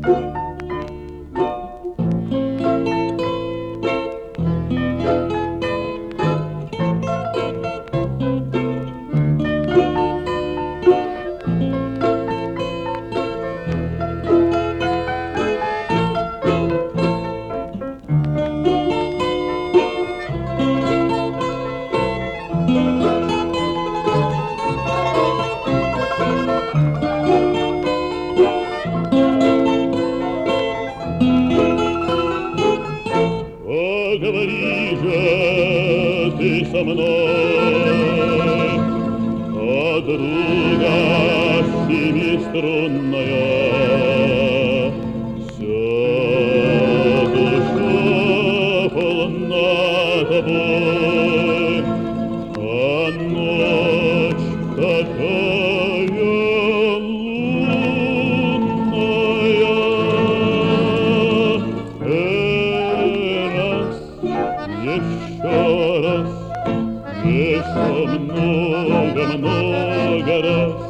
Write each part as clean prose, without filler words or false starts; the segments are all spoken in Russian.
Поговори же ты со мной, подруга семиструнная. Вся душа полна тобой, а ночь такая еще раз, еще много-много раз,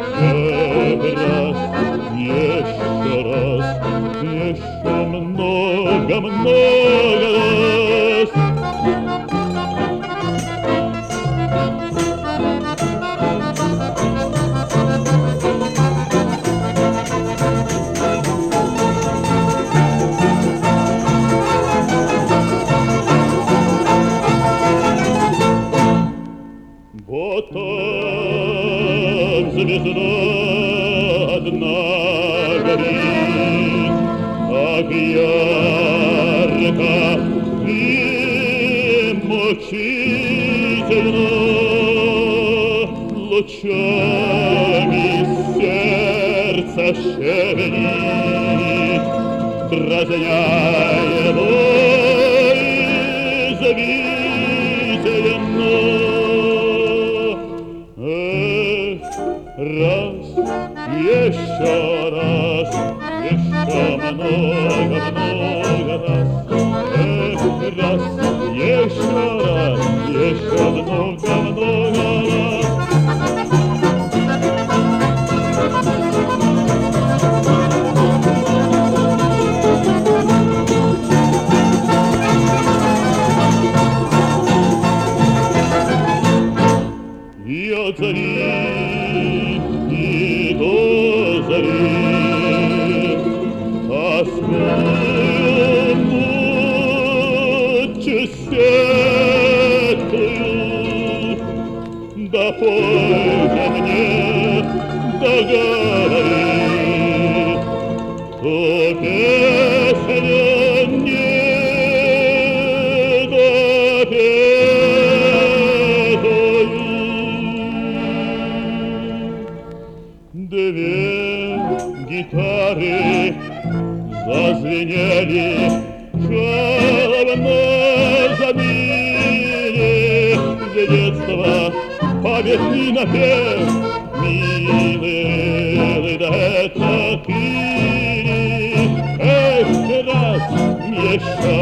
еще раз, еще много-много раз. Вот там звезда одна горит, так ярко и мучительно, лучами сердце шевелит, дразня его извительно. Раз, еще раз, еще много-много раз. Раз, еще много-много раз. И от зари, и до зари, тоскую ночью светлую, допойте мне, договори, ту песню не две гитары зазвенели, жалобно забили в детство памятный напев. Милый, да это ты, эх, раз, еще